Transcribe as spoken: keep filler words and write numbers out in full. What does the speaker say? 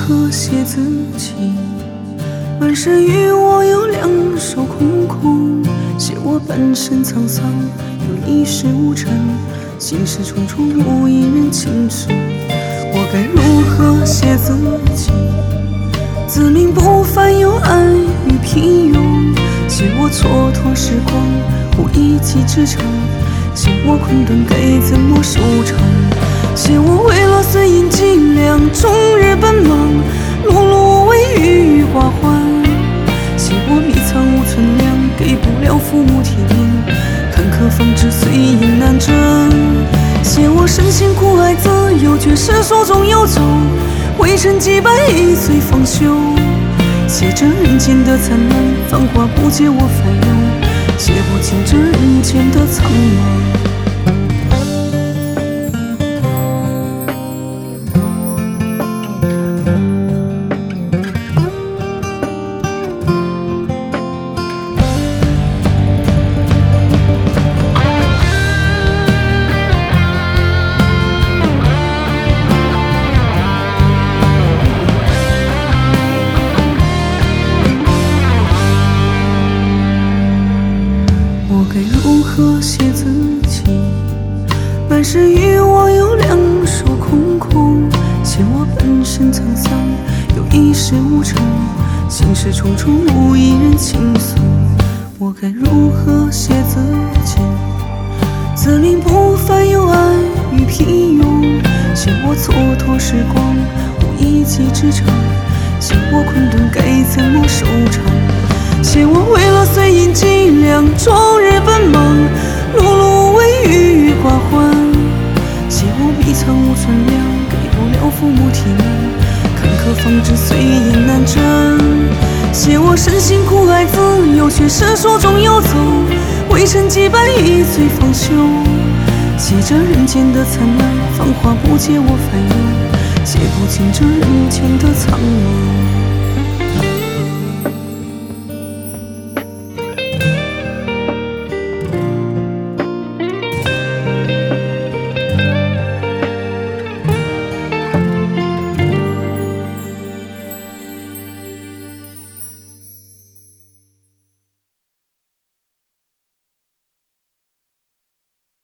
何写自己？满是与我有两手空空，写我半生沧桑，又一事无成，心事重重无一人倾诉。我该如何写自己？自命不凡又安于平庸，写我蹉跎时光，无一技之长，写我困顿该怎么收场？写我为了碎银几两，终日奔忙，碌碌无为，郁郁寡欢。写我迷藏无存量，给不了父母体面，坎坷方知碎银难挣。写我身心苦爱自由，却是手中游走，灰尘几百亿随方休。写着人间的灿烂，繁华不解我烦忧，写不尽这人间的苍茫。我该如何写自己？满是与我有两手空空，写我半生沧桑，又一事无成，心事重重无一人倾诉。我该如何写自己？自命不凡又安于平庸，写我蹉跎时光，无一技之长，写我困顿该怎么收场？写我为了碎银几两，终日奔忙，碌碌无为，郁郁寡欢。写我迷藏无存量，给不了父母体面，坎坷方知碎银难挣。写我身心苦爱自由，却是手中游走，灰尘几百亿随方休。写着人间的灿烂，繁华不解我烦忧，写不尽这人间的苍茫。